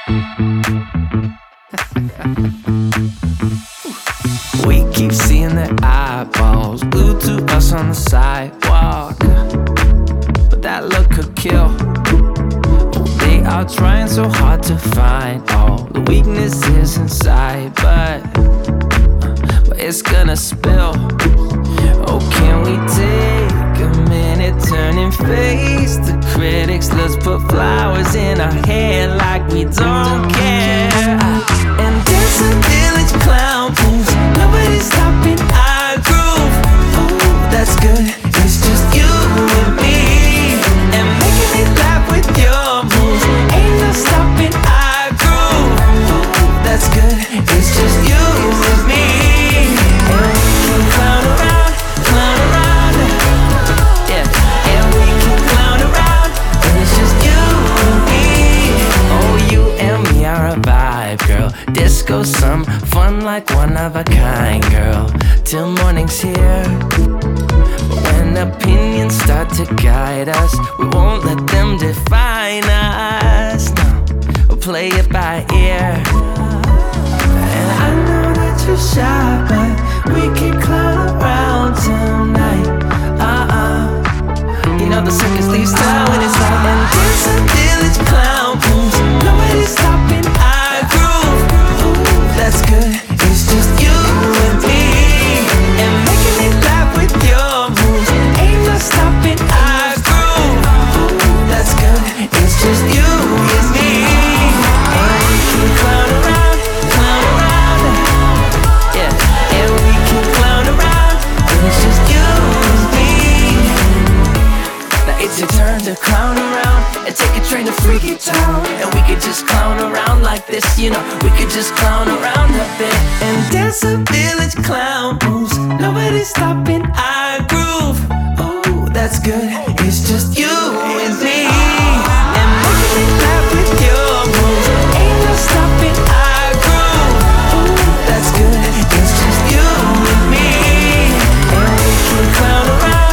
We keep seeing their eyeballs glued to us on the sidewalk, but that look could kill. They are trying so hard to find all the weaknesses inside, but it's gonna spill. Oh, can we take a minute, turn and face the critics? Let's put flowers in our hair like we don't care. And dance a village clown moves, nobody's stopping our groove. Ooh, that's good, it's just you and me. And making me laugh with your moves, ain't no stopping our groove. Ooh, that's good, it's just you and me. And we can clown around, yeah. And we can clown around, and it's just you and me. Oh, you and me are a vibe, girl. Disco, some fun like one of a kind, girl. Till morning's here. But when opinions start to guide us, we won't let them define us. No, we'll play it by ear. And I know that you're shy, but we can clown around tonight. You know the circus leaves town when it's light. And dance a village clown moves, nobody's stopping our groove. Ooh, that's good, it's just you and me. And making me laugh with your moves, ain't no stopping our groove. Ooh, that's good, it's just you and me. And we can clown around, yeah. And we can clown around, and it's just you and me. Now it's your turn to clown around and take a train to Freaky Town. And we could just clown around like this, you know. We could just clown around a bit and dance a village clown moves. Nobody's stopping our groove. Ooh, that's good, it's just you and me. And making me laugh with your moves, ain't no stopping our groove. Ooh, that's good, it's just you and me. And we can clown around,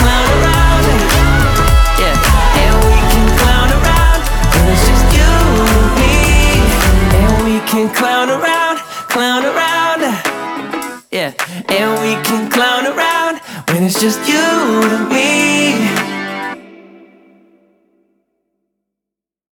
yeah. And we can clown around, and it's just you and me. And we can clown around, yeah. And we can clown around when it's just you and me.